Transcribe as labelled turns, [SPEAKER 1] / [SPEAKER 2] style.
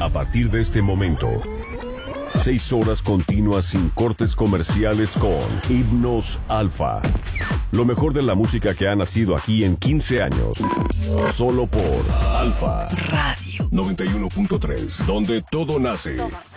[SPEAKER 1] A partir de este momento, 6 horas continuas sin cortes comerciales con Himnos Alfa. Lo mejor de la música que ha nacido aquí en 15 años. Solo por Alfa Radio 91.3, donde todo nace.